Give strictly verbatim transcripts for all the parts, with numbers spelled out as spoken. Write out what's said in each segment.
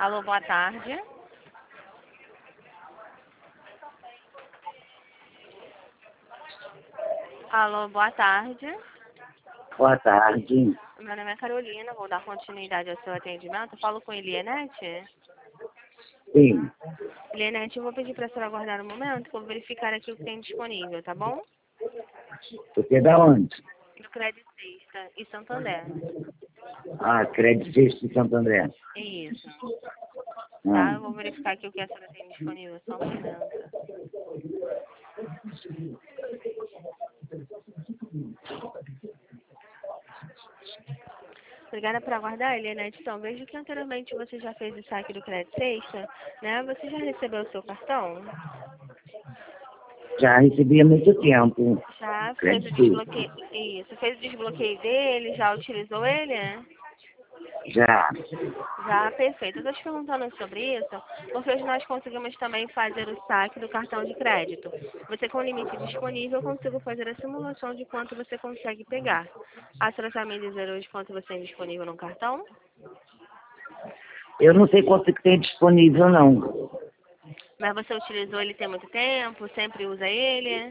Alô, boa tarde. Alô, boa tarde. Boa tarde. Meu nome é Carolina, vou dar continuidade ao seu atendimento. Eu falo com Elianete. Sim. Elianete, eu vou pedir para a senhora aguardar um momento, que eu vou verificar aqui o que tem disponível, tá bom? Você é da onde? Do Crédito Sexta e Santander. Ah, Crédito Sexta de Santo André. Isso. Ah. Tá, eu vou verificar aqui o que a senhora tem disponível, só um momento. Obrigada por aguardar, Elianete. Então, vejo que anteriormente você já fez o saque do Crédito Sexta, né? Você já recebeu o seu cartão? Já recebi há muito tempo. Já fez o Crédito desbloqueio? Isso, fez o desbloqueio dele, já utilizou ele? Já. Já, perfeito. Eu estou te perguntando sobre isso, porque hoje nós conseguimos também fazer o saque do cartão de crédito. Você com o limite disponível, eu consigo fazer a simulação de quanto você consegue pegar. A senhora sabe me dizer hoje quanto você tem disponível no cartão? Eu não sei quanto que tem disponível, não. Mas você utilizou ele tem muito tempo? Sempre usa ele?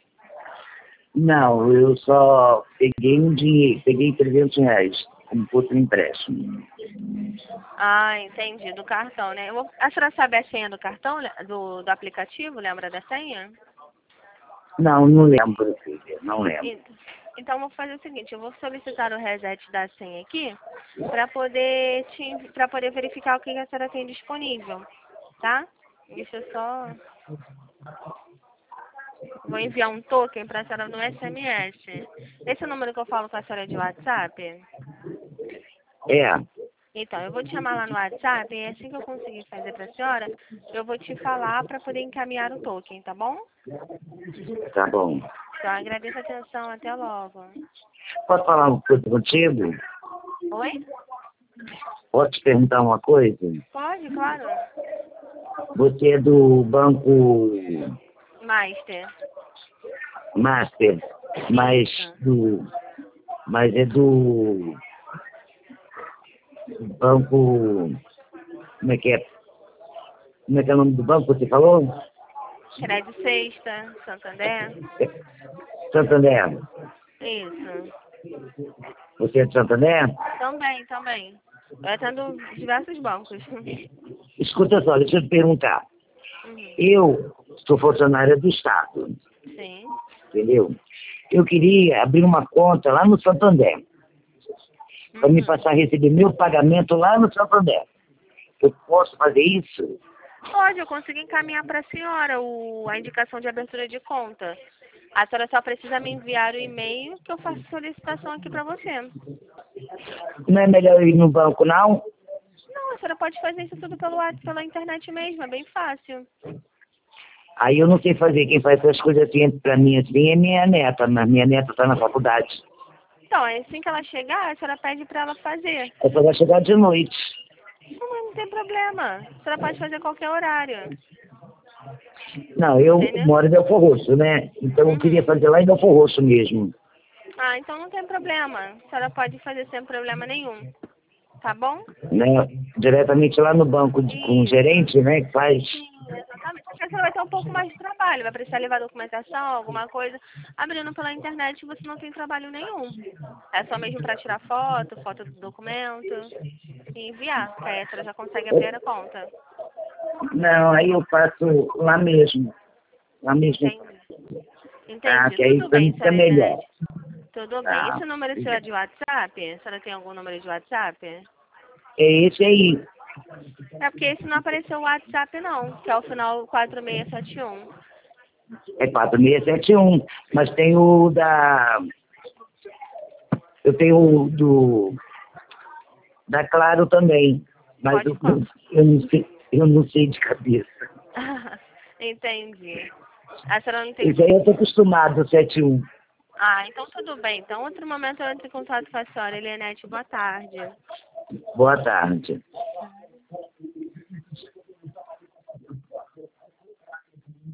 Não, eu só peguei um dinheiro, peguei trezentos reais como fosse um empréstimo. Ah, entendi. Do cartão, né? Eu vou... A senhora sabe a senha do cartão, né? do, do aplicativo? Lembra da senha? Não, não lembro, filha, não lembro. E- Então, vou fazer o seguinte, eu vou solicitar o reset da senha aqui para poder te, para poder verificar o que a senhora tem disponível, tá? Deixa eu só... Vou enviar um token para a senhora no S M S. Esse é o número que eu falo com a senhora de WhatsApp? É, Então, eu vou te chamar lá no WhatsApp e assim que eu conseguir fazer para a senhora, eu vou te falar para poder encaminhar o token, tá bom? tá bom. Então, agradeço a atenção. Até logo. Posso falar uma coisa contigo? Oi? Posso te perguntar uma coisa? Pode, claro. Você é do Banco Master. Master, mas Isso. do, mas é do Banco, como é que é? Como é que é o nome do banco que você falou? Crédito Sexta, Santander. Santander. Isso. Você é de Santander? Também, também. Eu atendo diversos bancos. Escuta só, deixa eu te perguntar. Uhum. Eu sou funcionária do Estado, Sim. entendeu? Eu queria abrir uma conta lá no Santander, para me Uhum. passar a receber meu pagamento lá no Santander. Eu posso fazer isso? Pode, eu consigo encaminhar para a senhora o, a indicação de abertura de conta. A senhora só precisa me enviar o e-mail que eu faço solicitação aqui para você. Não é melhor eu ir no banco, não? Não, a senhora pode fazer isso tudo pelo, WhatsApp, pela internet mesmo, é bem fácil. Aí eu não sei fazer. Quem faz essas coisas assim pra mim assim é minha neta, mas minha neta tá na faculdade. Então, assim que ela chegar, a senhora pede para ela fazer. Ela só vai chegar de noite. Não, não tem problema. A senhora pode fazer qualquer horário. Não, eu Entendeu? moro em Belfor Roxo, né? Então eu queria Uhum. fazer lá em Belfor Roxo mesmo. Ah, então não tem problema. A senhora pode fazer sem problema nenhum. Tá bom? Né? Diretamente lá no banco de, com o Isso. gerente, né? Que faz. Sim, exatamente. Porque a senhora vai ter um pouco mais de trabalho. Vai precisar levar documentação, alguma coisa. Abrindo pela internet, você não tem trabalho nenhum. É só mesmo para tirar foto, foto do documento e enviar. Que aí a senhora já consegue abrir a conta. Não, aí eu faço lá mesmo. Lá mesmo. Entendi. Tá? Entendi. Que aí Tudo pra mim bem, fica senhora melhor. Elenete. Tudo bem. Tá? Esse número seu é de WhatsApp? A senhora tem algum número de WhatsApp? É esse aí. É porque esse não apareceu o WhatsApp não, que é o final quatro seis sete um. É quatro seis sete um. Mas tem o da. Eu tenho o do. Da Claro também. Mas Pode eu, qual? eu, não sei, eu não sei de cabeça. Entendi. A senhora não tem... Esse aí eu tô acostumado, sete um. Ah, então tudo bem. Então, outro momento eu entro em contato com a senhora. Elianete, boa tarde. Boa tarde.